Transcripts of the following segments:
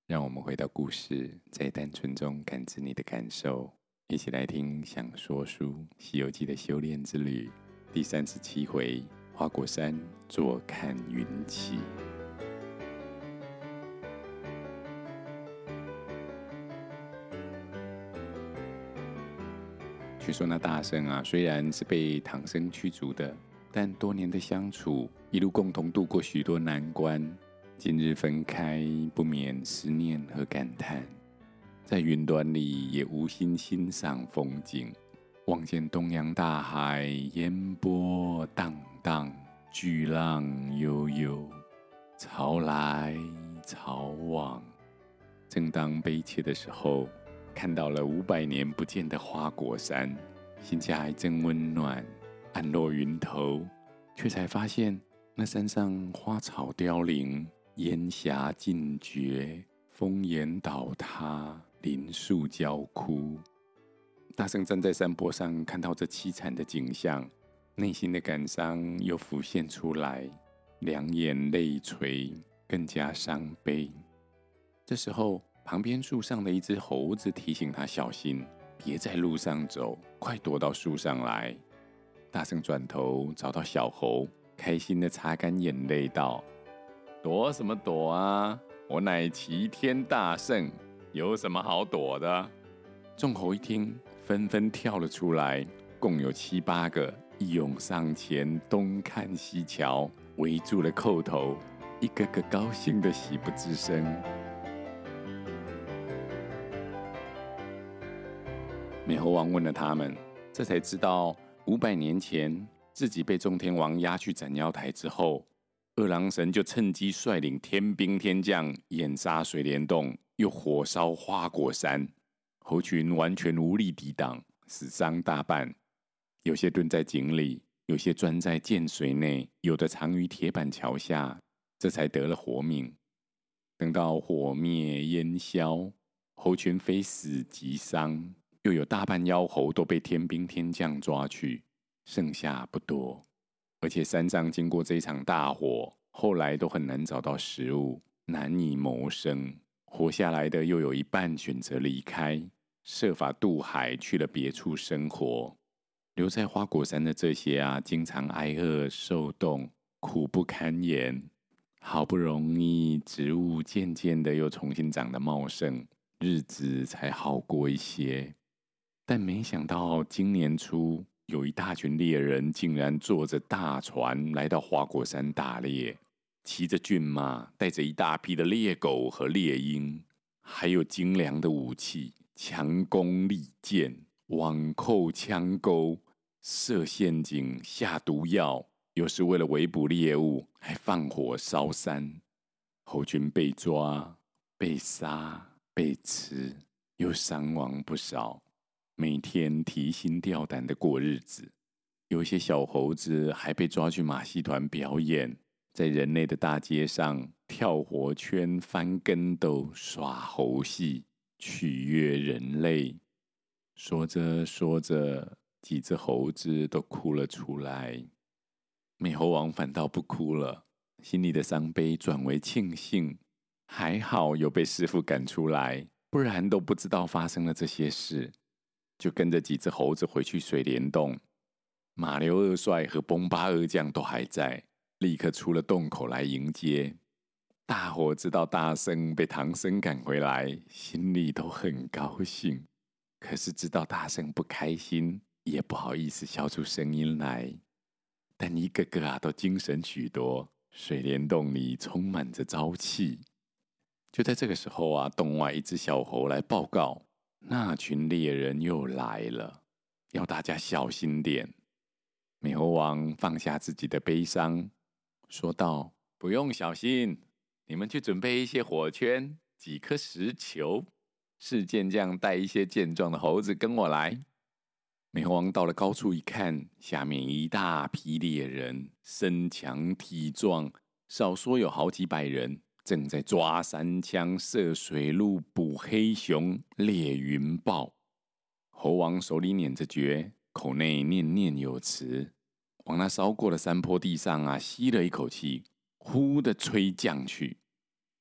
让我们回到故事，在单纯中感知你的感受，一起来听想说书《西游记》的修炼之旅第37回花果山坐看云起。据说那大圣啊，虽然是被唐僧驱逐的，但多年的相处，一路共同度过许多难关。今日分开，不免思念和感叹，在云端里也无心欣赏风景，望见东洋大海，烟波荡荡，巨浪悠悠，潮来潮往。正当悲切的时候，看到了500年不见的花果山，心下还正温暖，暗落云头，却才发现那山上花草凋零，烟霞尽绝，风岩倒塌，林树焦枯。大圣站在山坡上，看到这凄惨的景象，内心的感伤又浮现出来，两眼泪垂，更加伤悲。这时候，旁边树上的一只猴子提醒他小心，别在路上走，快躲到树上来。大圣转头找到小猴，开心地擦干眼泪道：躲什么躲啊，我乃齐天大圣，有什么好躲的？众猴一听，纷纷跳了出来，共有7、8个，一涌上前，东看西瞧，围住了叩头，一个个高兴的喜不自胜。美猴王问了他们，这才知道500年前自己被众天王押去斩妖台之后，二郎神就趁机率领天兵天将掩杀水帘洞，又火烧花果山，猴群完全无力抵挡，死伤大半。有些蹲在井里，有些钻在涧水内，有的藏于铁板桥下，这才得了活命。等到火灭烟消，猴群非死即伤，又有大半妖猴都被天兵天将抓去，剩下不多。而且山上经过这一场大火，后来都很难找到食物，难以谋生。活下来的又有一半选择离开，设法渡海去了别处生活。留在花果山的这些啊，经常挨饿受冻，苦不堪言。好不容易植物渐渐的又重新长得茂盛，日子才好过一些。但没想到今年初，有一大群猎人竟然坐着大船来到花果山打猎，骑着骏马，带着一大批的猎狗和猎鹰，还有精良的武器，强弓利箭，网扣枪钩，设陷阱，下毒药，又是为了围捕猎物，还放火烧山。猴群被抓、被杀、被吃，又伤亡不少，每天提心吊胆的过日子。有些小猴子还被抓去马戏团表演，在人类的大街上跳火圈、翻跟斗、耍猴戏，取悦人类。说着说着，几只猴子都哭了出来。美猴王反倒不哭了，心里的伤悲转为庆幸，还好有被师父赶出来，不然都不知道发生了这些事。就跟着几只猴子回去水帘洞，马刘二帅和崩巴二将都还在，立刻出了洞口来迎接。大伙知道大圣被唐僧赶回来，心里都很高兴，可是知道大圣不开心，也不好意思笑出声音来。但一个个都精神许多，水帘洞里充满着朝气。就在这个时候啊，洞外一只小猴来报告，那群猎人又来了，要大家小心点。美猴王放下自己的悲伤，说道：不用小心，你们去准备一些火圈，几颗石球，是剑将带一些健壮的猴子跟我来。美猴王到了高处一看，下面一大批猎人，身强体壮，少说有好几百人，正在抓山羌、射水鹿、捕黑熊、猎云豹。猴王手里捻着诀，口内念念有词，往那烧过的山坡地上啊吸了一口气，呼的吹降去。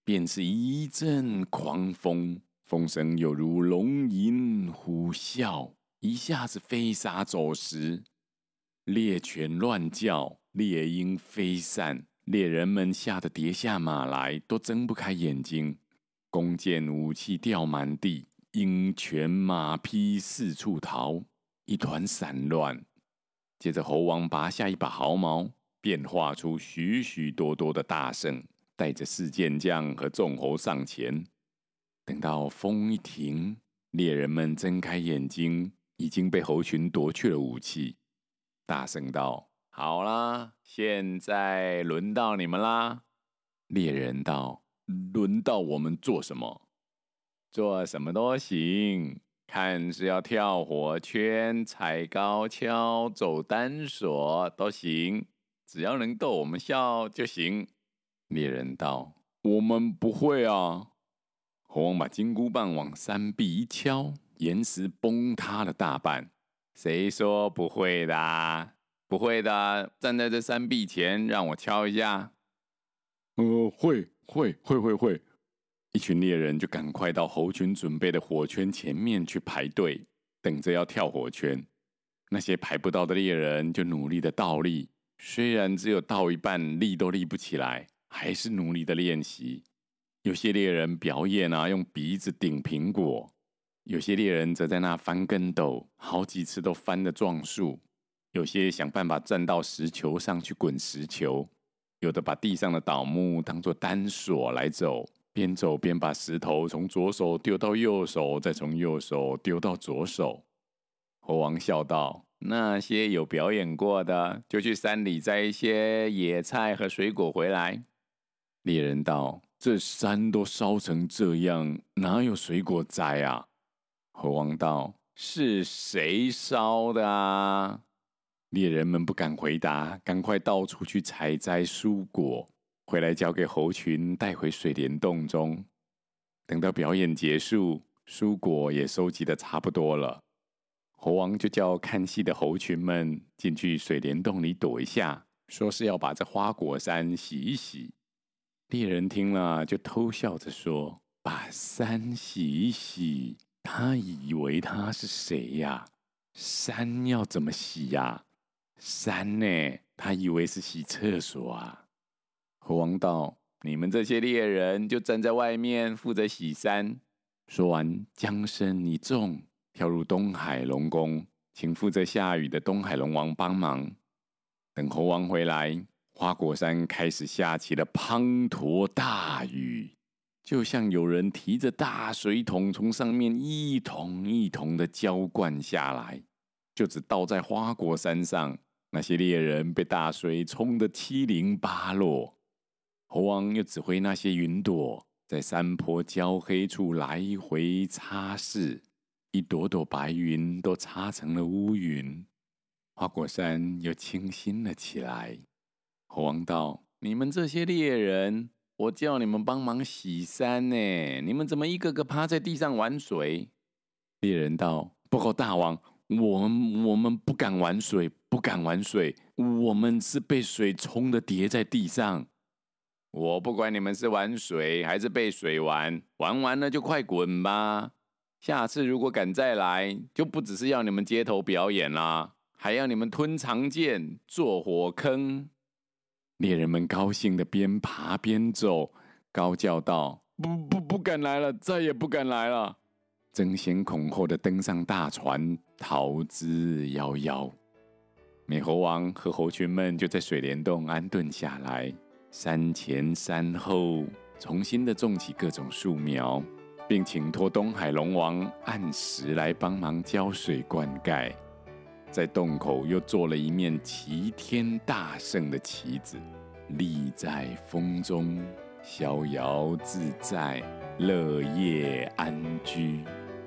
便是一阵狂风，风声有如龙吟虎啸，一下子飞沙走石，猎犬乱叫，猎鹰飞散，猎人们吓得跌下马来，都睁不开眼睛。弓箭武器掉满地，鹰犬马匹四处逃，一团散乱。接着猴王拔下一把毫毛，变化出许许多多的大圣，带着四健将和众猴上前。等到风一停，猎人们睁开眼睛，已经被猴群夺去了武器。大圣道：好啦，现在轮到你们啦。猎人道：轮到我们做什么？做什么都行，看是要跳火圈、踩高跷、走单索都行，只要能逗我们笑就行。猎人道：我们不会啊。猴王把金箍棒往山壁一敲，岩石崩塌了大半。谁说不会的啊？不会的，站在这山壁前让我敲一下。会。一群猎人就赶快到猴群准备的火圈前面去排队，等着要跳火圈。那些排不到的猎人就努力的倒立，虽然只有倒一半，立都立不起来，还是努力的练习。有些猎人表演用鼻子顶苹果，有些猎人则在那翻跟斗，好几次都翻得撞树。有些想办法站到石球上去滚石球，有的把地上的倒木当作单索来走，边走边把石头从左手丢到右手，再从右手丢到左手。猴王笑道：那些有表演过的，就去山里摘一些野菜和水果回来。猎人道：这山都烧成这样，哪有水果摘啊？猴王道：是谁烧的啊？猎人们不敢回答，赶快到处去采摘蔬果，回来交给猴群带回水帘洞中。等到表演结束，蔬果也收集得差不多了，猴王就叫看戏的猴群们进去水帘洞里躲一下，说是要把这花果山洗一洗。猎人听了就偷笑着说：把山洗一洗，他以为他是谁呀？山要怎么洗呀？山呢？他以为是洗厕所啊。猴王道：你们这些猎人就站在外面负责洗山。说完，将身一纵，跳入东海龙宫，请负责下雨的东海龙王帮忙。等猴王回来，花果山开始下起了滂沱大雨，就像有人提着大水桶从上面一桶一桶的浇灌下来，就只倒在花果山上。那些猎人被大水冲得七零八落。猴王又指挥那些云朵在山坡焦黑处来回擦拭，一朵朵白云都擦成了乌云，花果山又清新了起来。猴王道：你们这些猎人，我叫你们帮忙洗山呢，你们怎么一个个趴在地上玩水？猎人道：报告大王，我们不敢玩水，我们是被水冲的跌在地上。我不管你们是玩水还是被水玩，玩完了就快滚吧。下次如果敢再来，就不只是要你们街头表演啦，还要你们吞长剑、做火坑。猎人们高兴的边爬边走，高叫道：不敢来了，再也不敢来了。争先恐后的登上大船，逃之夭夭。美猴王和猴群们就在水帘洞安顿下来，山前山后重新的种起各种树苗，并请托东海龙王按时来帮忙浇水灌溉。在洞口又做了一面齐天大圣的旗子，立在风中，逍遥自在，乐业安居。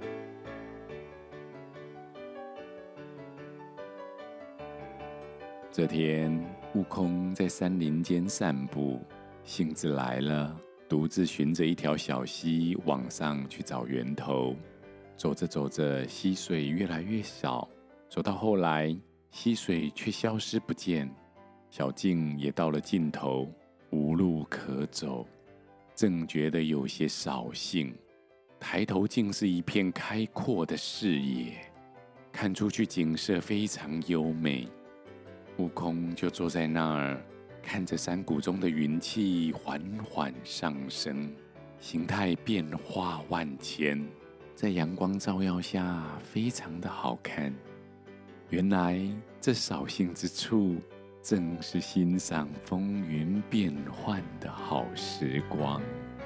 这天，悟空在山林间散步，兴致来了，独自循着一条小溪往上去找源头。走着走着，溪水越来越少，走到后来，溪水却消失不见，小径也到了尽头，无路可走。 正觉得有些扫兴，抬头竟是一片开阔的视野，看出去景色非常优美。悟空就坐在那儿，看着山谷中的云气缓缓上升，形态变化万千，在阳光照耀下非常的好看。原来这扫兴之处，正是欣赏风云变幻的好时光。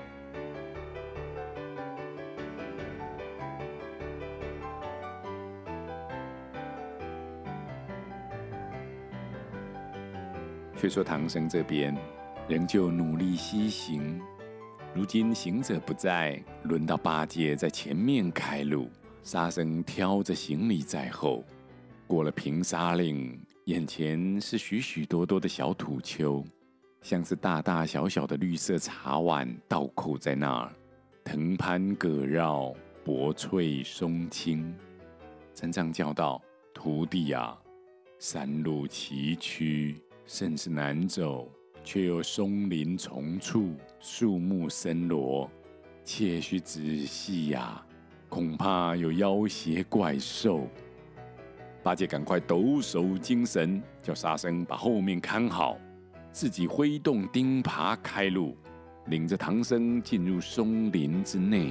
却说唐僧这边仍旧努力西行，如今行者不在，轮到八戒在前面开路，沙僧挑着行李在后。过了平沙岭，眼前是许许多多的小土丘，像是大大小小的绿色茶碗倒扣在那儿，藤攀葛绕，薄翠松青。三藏叫道：“徒弟啊，山路崎岖，甚是难走，却又松林丛处，树木森罗，切须仔细呀，恐怕有妖邪怪兽。”八戒赶快抖擞精神，叫沙僧把后面看好，自己挥动钉耙开路，领着唐僧进入松林之内。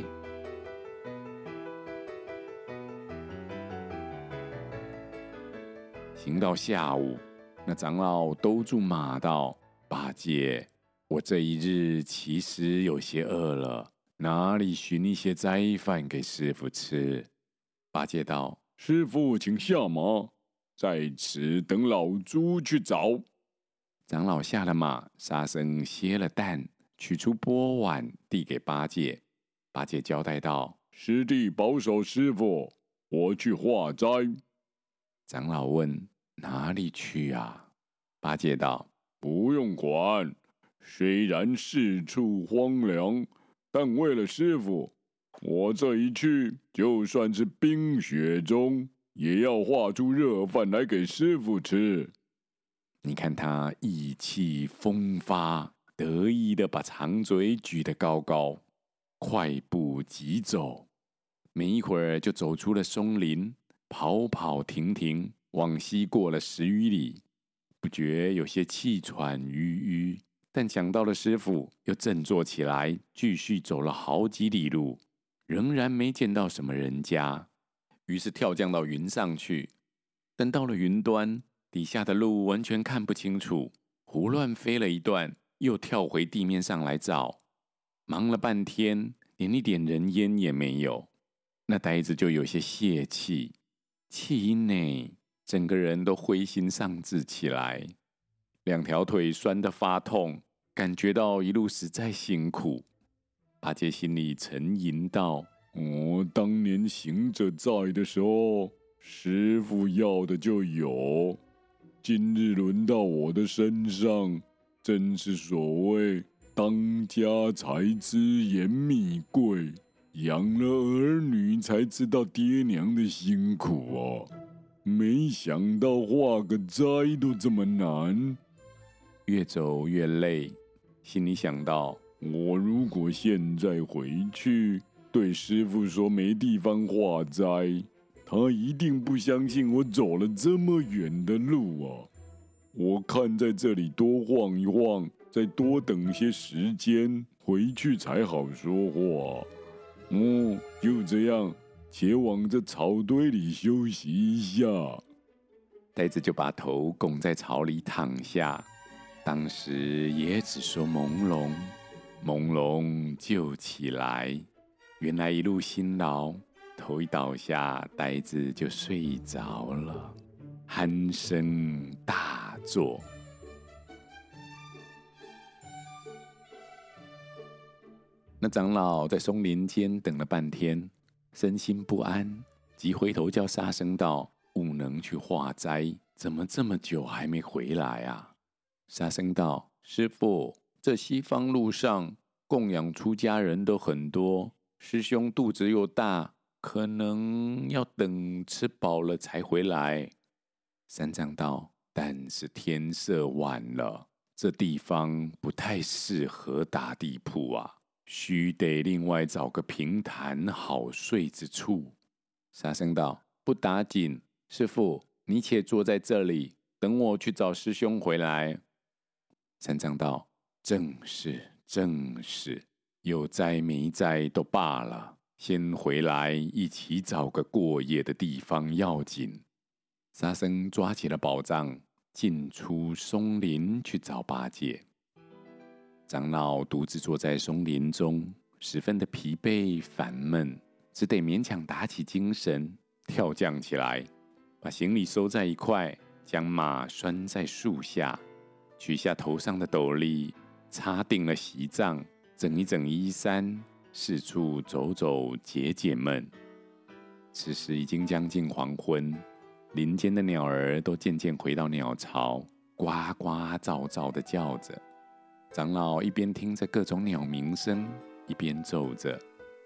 行到下午，那长老兜住马道：“八戒，我这一日其实有些饿了，哪里寻一些斋饭给师父吃？”八戒道：“师父请下马，在此等老猪去找。”长老下了马，沙僧歇了担，取出钵碗递给八戒。八戒交代道：“师弟保守师父，我去化斋。”长老问：“哪里去啊？”八戒道：“不用管，虽然四处荒凉，但为了师父，我这一去，就算是冰雪中，也要化出热饭来给师父吃。”你看他意气风发，得意的把长嘴举得高高，快步疾走。没一会儿就走出了松林，跑跑停停，往西过了10余里，不觉有些气喘吁吁，但想到了师父，又振作起来，继续走了好几里路，仍然没见到什么人家，于是跳降到云上去。等到了云端，底下的路完全看不清楚，胡乱飞了一段，又跳回地面上来找，忙了半天，连一点人烟也没有。那呆子就有些泄气，气因呢，整个人都灰心丧志起来，两条腿酸得发痛，感觉到一路实在辛苦。八戒心里沉吟道：“当年行者在的时候，师父要的就有，今日轮到我的身上，真是所谓当家才知盐米贵，养了儿女才知道爹娘的辛苦啊！没想到化个斋都这么难。”越走越累，心里想到：我如果现在回去对师父说没地方化斋，他一定不相信我走了这么远的路啊！我看在这里多晃一晃，再多等些时间，回去才好说话。就这样，且往这草堆里休息一下。呆子就把头拱在草里躺下，当时也只说朦胧，朦胧就起来。原来一路辛劳，头一倒下，呆子就睡着了，鼾声大作。那长老在松林间等了半天，身心不安，即回头叫沙僧道：“悟能去化斋，怎么这么久还没回来啊？”沙僧道：“师父，这西方路上供养出家人都很多，师兄肚子又大，可能要等吃饱了才回来。”三藏道：“但是天色晚了，这地方不太适合打地铺啊。 须得另外找个平坦好睡之处。沙僧道：不打紧，师父，你且坐在这里，等我去找师兄回来。三藏道：正是，正是，有灾没灾都罢了，先回来一起找个过夜的地方要紧。沙僧抓起了宝杖，进出松林去找八戒。长老独自坐在松林中，十分的疲惫烦闷，只得勉强打起精神，跳将起来，把行李收在一块，将马拴在树下，取下头上的斗笠，插定了席帐，整一整衣衫，四处走走解解闷。此时已经将近黄昏，林间的鸟儿都渐渐回到鸟巢，呱呱噪噪地叫着。长老一边听着各种鸟鸣声，一边奏着。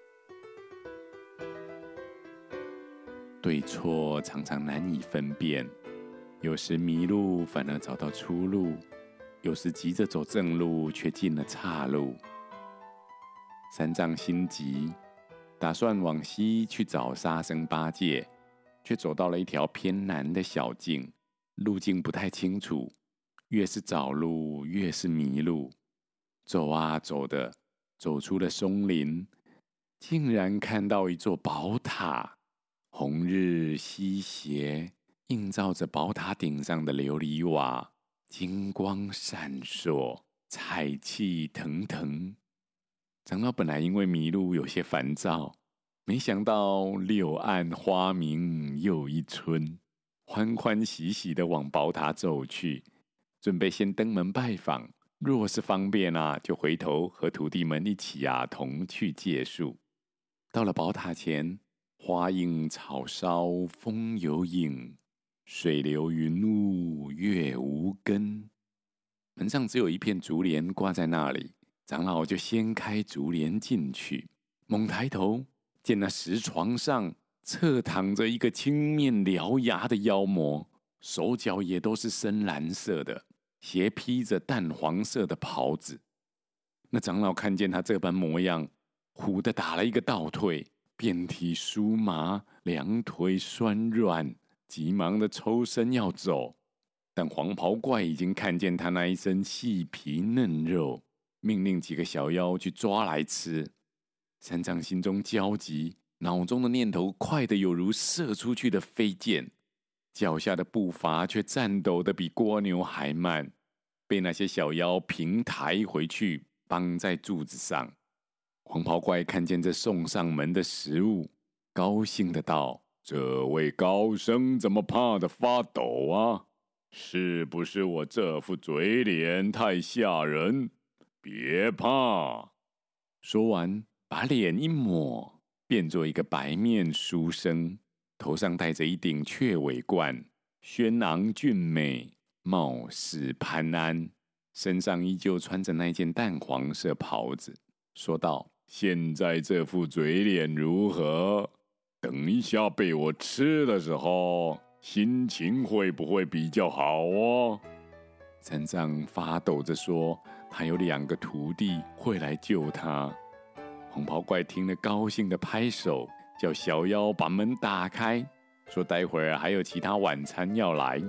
对错常常难以分辨，有时迷路反而找到出路，有时急着走正路却进了岔路。三藏心急，打算往西去找沙僧八戒，却走到了一条偏南的小径，路径不太清楚，越是找路越是迷路。走啊走的，走出了松林，竟然看到一座宝塔，红日西斜，映照着宝塔顶上的琉璃瓦，金光闪烁，彩气腾腾。长老本来因为迷路有些烦躁，没想到柳暗花明又一村，欢欢喜喜地往宝塔走去，准备先登门拜访，若是方便就回头和徒弟们一起同去借宿。到了宝塔前，花映草梢风有影，水流云雾月无根。门上只有一片竹帘挂在那里，长老就掀开竹帘进去，猛抬头见那石床上侧躺着一个青面獠牙的妖魔，手脚也都是深蓝色的，斜披着淡黄色的袍子。那长老看见他这般模样，唬地打了一个倒退，遍体酥麻，两腿酸软，急忙的抽身要走。但黄袍怪已经看见他那一身细皮嫩肉，命令几个小妖去抓来吃。三藏心中焦急，脑中的念头快得有如射出去的飞箭，脚下的步伐却颤抖得比蜗牛还慢，被那些小妖平抬回去，绑在柱子上。黄袍怪看见这送上门的食物，高兴的道：这位高僧怎么怕得发抖啊？是不是我这副嘴脸太吓人？别怕。说完把脸一抹，变作一个白面书生，头上戴着一顶雀尾冠，轩昂俊美，貌似潘安，身上依旧穿着那件淡黄色袍子，说道：现在这副嘴脸如何？等一下被我吃的时候，心情会不会比较好哦？三藏发抖着说，他有2个徒弟会来救他。红袍怪听了高兴的拍手，叫小妖把门打开，说待会儿还有其他晚餐要来。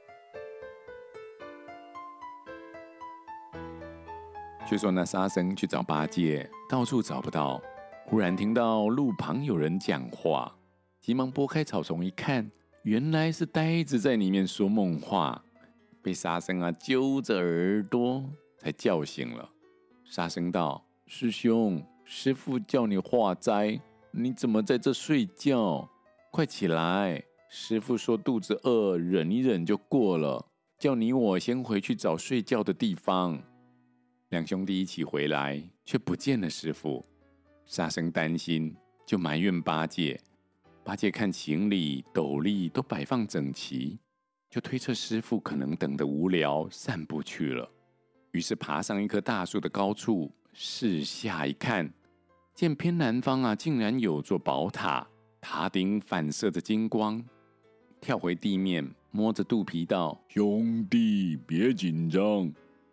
却说那沙僧去找八戒，到处找不到，忽然听到路旁有人讲话，急忙拨开草丛一看，原来是呆子在里面说梦话，被沙僧揪着耳朵才叫醒了。沙僧道：师兄，师父叫你化斋，你怎么在这睡觉？快起来！师父说肚子饿，忍一忍就过了，叫你我先回去找睡觉的地方。2兄弟一起回来，却不见了师父。沙僧担心，就埋怨八戒。八戒看行李斗笠都摆放整齐，就推测师父可能等得无聊，散步去了。于是爬上一棵大树的高处，四下一看，见偏南方竟然有座宝塔，塔顶反射着金光。跳回地面，摸着肚皮道：兄弟别紧张，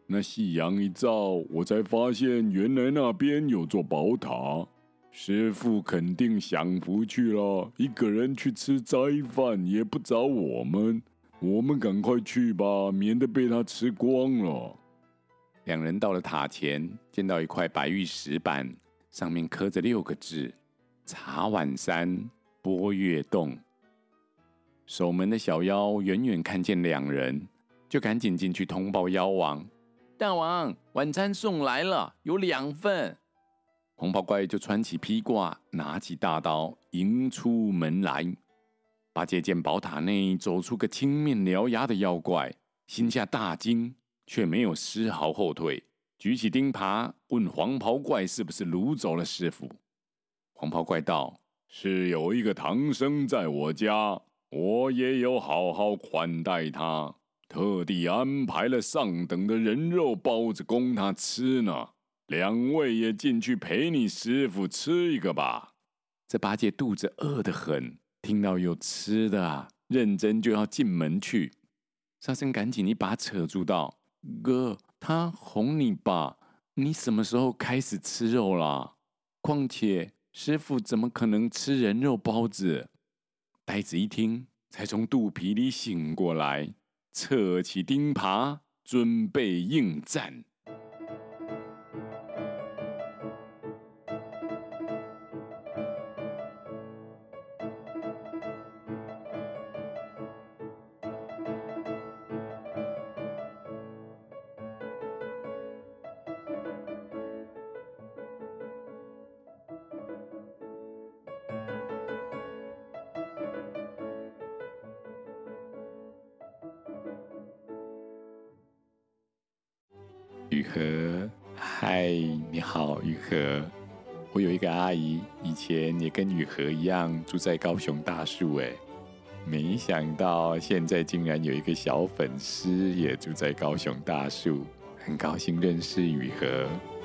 那夕阳一照，我才发现原来那边有座宝塔。师父肯定享福去了，一个人去吃斋饭也不找我们。我们赶快去吧，免得被他吃光了。两人到了塔前，见到一块白玉石板，上面刻着6个字：茶碗山波月洞。守门的小妖远远看见两人，就赶紧进去通报妖王：大王，晚餐送来了，有2份。红袍怪就穿起披挂，拿起大刀，迎出门来。八戒见宝塔内走出个青面獠牙的妖怪，心下大惊，却没有丝毫后退，举起钉耙问黄袍怪是不是掳走了师父。黄袍怪道：是有一个唐僧在我家，我也有好好款待他，特地安排了上等的人肉包子供他吃呢。2位也进去陪你师父吃一个吧。这八戒肚子饿得很，听到有吃的啊，认真就要进门去。沙僧赶紧一把扯住道：哥，他哄你吧，你什么时候开始吃肉啦？况且师父怎么可能吃人肉包子？呆子一听，才从肚皮里醒过来，侧起钉耙，准备应战。雨禾，嗨，你好，雨禾。我有一个阿姨，以前也跟雨禾一样住在高雄大树，没想到现在竟然有一个小粉丝也住在高雄大树，很高兴认识雨禾。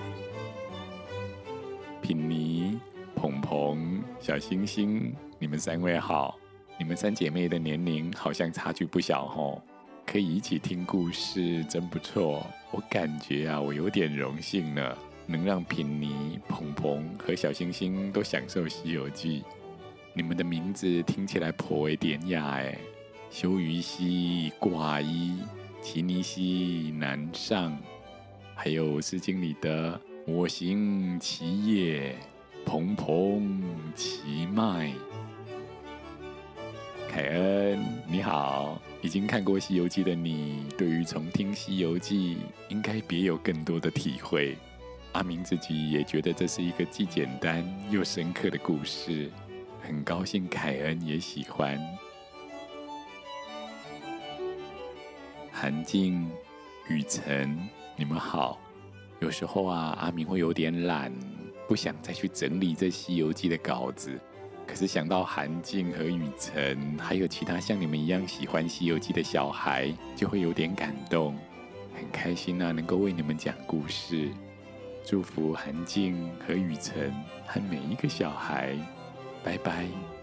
品妮、鹏鹏、小星星，你们3位好。你们3姐妹的年龄好像差距不小哦。可以一起听故事，真不错。我感觉啊，我有点荣幸呢，能让品妮、鹏鹏和小星星都享受《西游记》。你们的名字听起来颇为典雅，修鱼兮挂衣，奇尼兮南上，还有《诗经》里的我行其叶，蓬蓬其脉。凯恩，你好。已经看过《西游记》的你，对于重听《西游记》应该别有更多的体会。阿明自己也觉得这是一个既简单又深刻的故事，很高兴凯恩也喜欢。韩静、雨晨，你们好。有时候啊，阿明会有点懒，不想再去整理这《西游记》的稿子。可是想到韩静和雨晨，还有其他像你们一样喜欢《西游记》的小孩，就会有点感动，很开心啊，能够为你们讲故事。祝福韩静和雨晨和每一个小孩，拜拜。